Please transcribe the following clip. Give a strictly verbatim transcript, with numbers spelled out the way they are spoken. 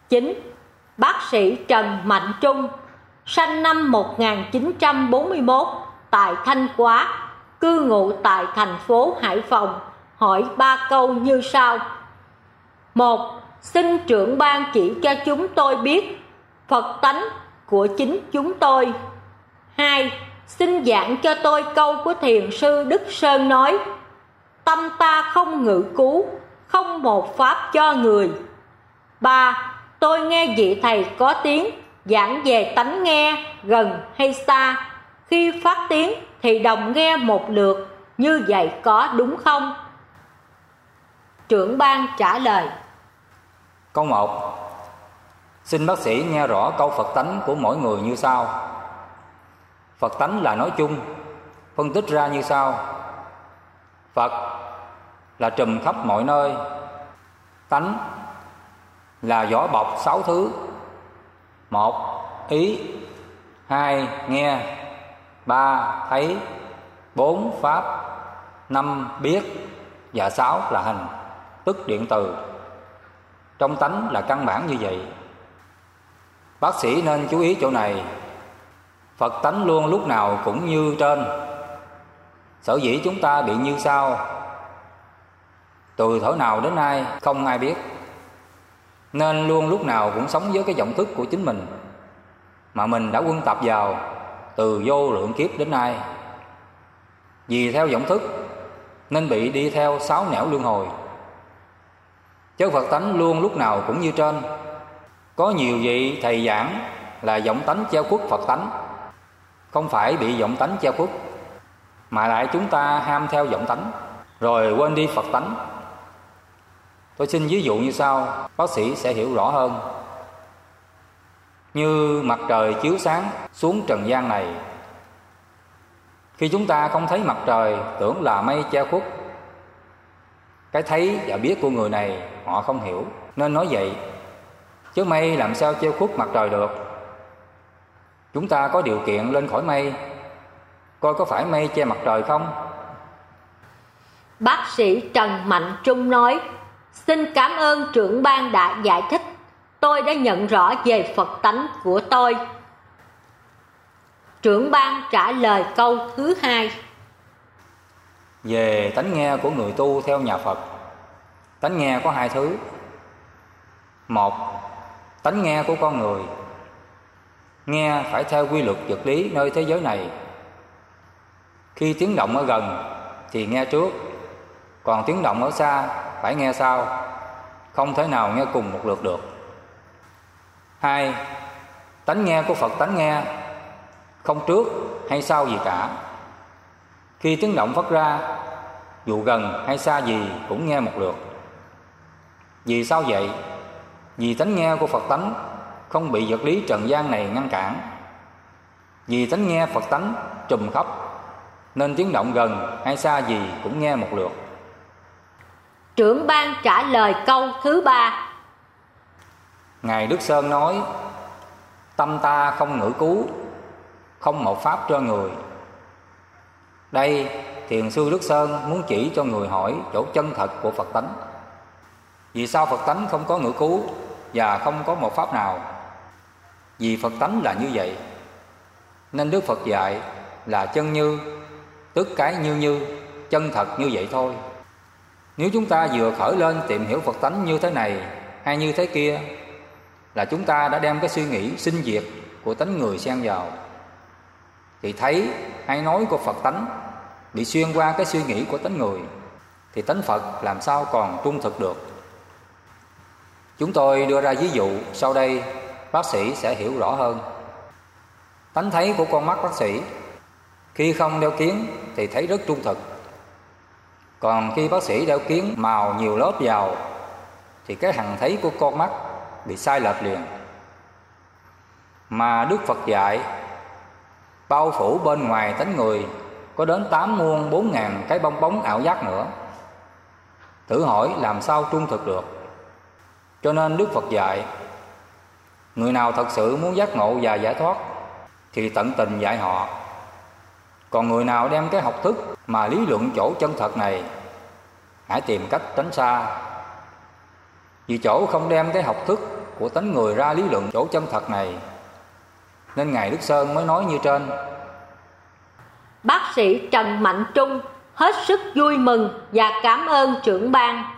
chín. Bác sĩ Trần Mạnh Trung, sinh năm một nghìn chín trăm bốn mươi mốt tại Thanh Hóa, cư ngụ tại thành phố Hải Phòng, hỏi ba câu như sau. Một. Xin trưởng ban chỉ cho chúng tôi biết Phật tánh của chính chúng tôi. Hai. Xin giảng cho tôi câu của Thiền sư Đức Sơn nói: tâm ta không ngự cứu, không một pháp cho người. Ba. Tôi nghe vị thầy có tiếng giảng về tánh nghe gần hay xa, khi phát tiếng thì đồng nghe một lượt, như vậy có đúng không? Trưởng ban trả lời. Câu một. Xin bác sĩ nghe rõ câu Phật tánh của mỗi người như sau. Phật tánh là nói chung, phân tích ra như sau. Phật là trùm khắp mọi nơi. Tánh là vỏ bọc sáu thứ. Một, ý. Hai, nghe. Ba, thấy. Bốn, pháp. Năm, biết. Và sáu là hành, tức điện từ. Trong tánh là căn bản như vậy. Bác sĩ nên chú ý chỗ này. Phật tánh luôn lúc nào cũng như trên. Sở dĩ chúng ta bị như sau, từ thuở nào đến nay không ai biết, nên luôn lúc nào cũng sống với cái vọng thức của chính mình mà mình đã quân tập vào từ vô lượng kiếp đến nay. Vì theo vọng thức nên bị đi theo sáu nẻo luân hồi. Chứ Phật tánh luôn lúc nào cũng như trên. Có nhiều vị thầy giảng là vọng tánh treo khuất Phật tánh. Không phải bị vọng tánh treo khuất, mà lại chúng ta ham theo vọng tánh rồi quên đi Phật tánh. Tôi xin ví dụ như sau, bác sĩ sẽ hiểu rõ hơn. Như mặt trời chiếu sáng xuống trần gian này, khi chúng ta không thấy mặt trời tưởng là mây che khuất. Cái thấy và biết của người này họ không hiểu nên nói vậy, chứ mây làm sao che khuất mặt trời được. Chúng ta có điều kiện lên khỏi mây, coi có phải mây che mặt trời không? Bác sĩ Trần Mạnh Trung nói: xin cảm ơn trưởng ban đã giải thích, tôi đã nhận rõ về Phật tánh của tôi. Trưởng ban trả lời câu thứ hai. Về tánh nghe của người tu theo nhà Phật, tánh nghe có hai thứ. Một, tánh nghe của con người. Nghe phải theo quy luật vật lý nơi thế giới này. Khi tiếng động ở gần thì nghe trước, còn tiếng động ở xa phải nghe sau, không thể nào nghe cùng một lượt được. Hai, tánh nghe của Phật tánh nghe không trước hay sau gì cả. Khi tiếng động phát ra, dù gần hay xa gì cũng nghe một lượt. Vì sao vậy? Vì tánh nghe của Phật tánh không bị vật lý trần gian này ngăn cản. Vì tánh nghe Phật tánh trùm khắp, nên tiếng động gần hay xa gì cũng nghe một lượt. Trưởng ban trả lời câu thứ ba. Ngài Đức Sơn nói: tâm ta không ngữ cứu, không một pháp cho người. Đây Thiền sư Đức Sơn muốn chỉ cho người hỏi chỗ chân thật của Phật tánh. Vì sao Phật tánh không có ngữ cứu và không có một pháp nào? Vì Phật tánh là như vậy, nên Đức Phật dạy là chân như, tức cái như như, chân thật như vậy thôi. Nếu chúng ta vừa khởi lên tìm hiểu Phật tánh như thế này hay như thế kia, là chúng ta đã đem cái suy nghĩ sinh diệt của tánh người xen vào, thì thấy hay nói của Phật tánh bị xuyên qua cái suy nghĩ của tánh người, thì tánh Phật làm sao còn trung thực được. Chúng tôi đưa ra ví dụ, sau đây bác sĩ sẽ hiểu rõ hơn. Tánh thấy của con mắt bác sĩ, khi không đeo kiếng thì thấy rất trung thực. Còn khi bác sĩ đeo kiếng màu nhiều lớp vào thì cái hằng thấy của con mắt bị sai lệch liền. Mà Đức Phật dạy bao phủ bên ngoài tánh người có đến tám muôn bốn ngàn cái bong bóng ảo giác nữa. Thử hỏi làm sao trung thực được. Cho nên Đức Phật dạy, người nào thật sự muốn giác ngộ và giải thoát thì tận tình dạy họ. Còn người nào đem cái học thức mà lý luận chỗ chân thật này, hãy tìm cách tránh xa. Vì chỗ không đem cái học thức của tánh người ra lý luận chỗ chân thật này, nên Ngài Đức Sơn mới nói như trên. Bác sĩ Trần Mạnh Trung hết sức vui mừng và cảm ơn trưởng ban.